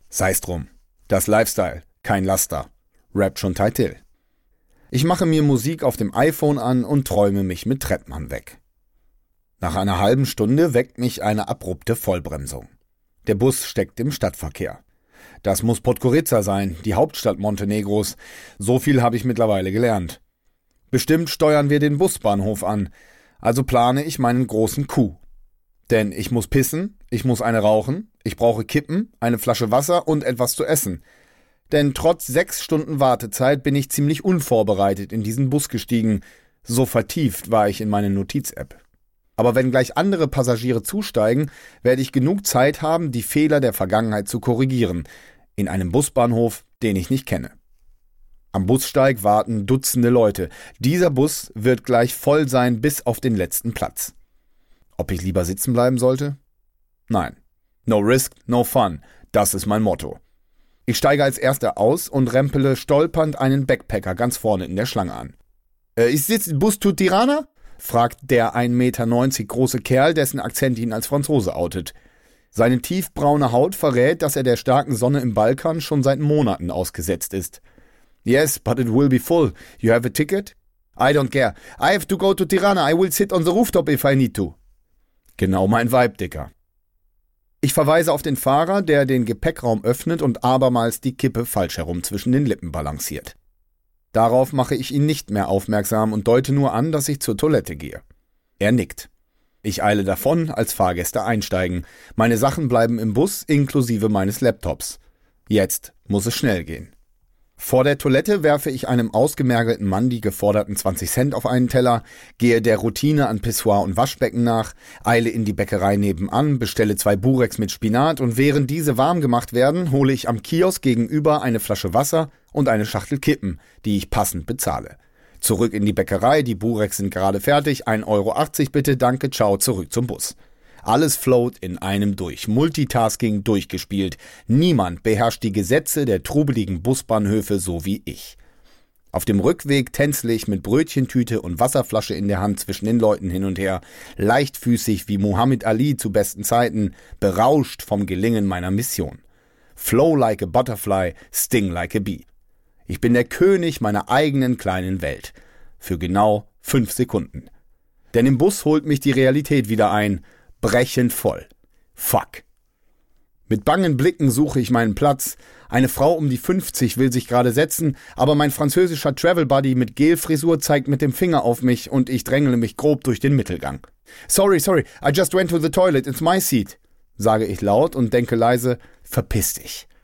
Sei's drum. Das Lifestyle, kein Laster. Rappt schon Teitil. Ich mache mir Musik auf dem iPhone an und träume mich mit Trettmann weg. Nach einer halben Stunde weckt mich eine abrupte Vollbremsung. Der Bus steckt im Stadtverkehr. Das muss Podgorica sein, die Hauptstadt Montenegros. So viel habe ich mittlerweile gelernt. Bestimmt steuern wir den Busbahnhof an, also plane ich meinen großen Coup. Denn ich muss pissen, ich muss eine rauchen, ich brauche Kippen, eine Flasche Wasser und etwas zu essen. Denn trotz 6 Stunden Wartezeit bin ich ziemlich unvorbereitet in diesen Bus gestiegen. So vertieft war ich in meine Notiz-App. Aber wenn gleich andere Passagiere zusteigen, werde ich genug Zeit haben, die Fehler der Vergangenheit zu korrigieren. In einem Busbahnhof, den ich nicht kenne. Am Bussteig warten Dutzende Leute. Dieser Bus wird gleich voll sein bis auf den letzten Platz. Ob ich lieber sitzen bleiben sollte? Nein. No risk, no fun. Das ist mein Motto. Ich steige als Erster aus und rempele stolpernd einen Backpacker ganz vorne in der Schlange an. Ist jetzt Bus to Tirana? Fragt der 1,90 Meter große Kerl, dessen Akzent ihn als Franzose outet. Seine tiefbraune Haut verrät, dass er der starken Sonne im Balkan schon seit Monaten ausgesetzt ist. Yes, but it will be full. You have a ticket? I don't care. I have to go to Tirana. I will sit on the rooftop if I need to. Genau mein Vibe, Dicker. Ich verweise auf den Fahrer, der den Gepäckraum öffnet und abermals die Kippe falsch herum zwischen den Lippen balanciert. Darauf mache ich ihn nicht mehr aufmerksam und deute nur an, dass ich zur Toilette gehe. Er nickt. Ich eile davon, als Fahrgäste einsteigen. Meine Sachen bleiben im Bus, inklusive meines Laptops. Jetzt muss es schnell gehen. Vor der Toilette werfe ich einem ausgemergelten Mann die geforderten 20 Cent auf einen Teller, gehe der Routine an Pissoir und Waschbecken nach, eile in die Bäckerei nebenan, bestelle 2 Bureks mit Spinat und während diese warm gemacht werden, hole ich am Kiosk gegenüber eine Flasche Wasser und eine Schachtel Kippen, die ich passend bezahle. Zurück in die Bäckerei, die Bureks sind gerade fertig, 1,80 Euro bitte, danke, ciao, zurück zum Bus. Alles float in einem durch, Multitasking durchgespielt. Niemand beherrscht die Gesetze der trubeligen Busbahnhöfe so wie ich. Auf dem Rückweg tänzle ich mit Brötchentüte und Wasserflasche in der Hand zwischen den Leuten hin und her, leichtfüßig wie Muhammad Ali zu besten Zeiten, berauscht vom Gelingen meiner Mission. Flow like a butterfly, sting like a bee. Ich bin der König meiner eigenen kleinen Welt. Für genau 5 Sekunden. Denn im Bus holt mich die Realität wieder ein. Brechend voll. Fuck. Mit bangen Blicken suche ich meinen Platz. Eine Frau um die 50 will sich gerade setzen, aber mein französischer Travel Buddy mit Gelfrisur zeigt mit dem Finger auf mich und ich drängele mich grob durch den Mittelgang. Sorry, I just went to the toilet, it's my seat, sage ich laut und denke leise, verpiss dich.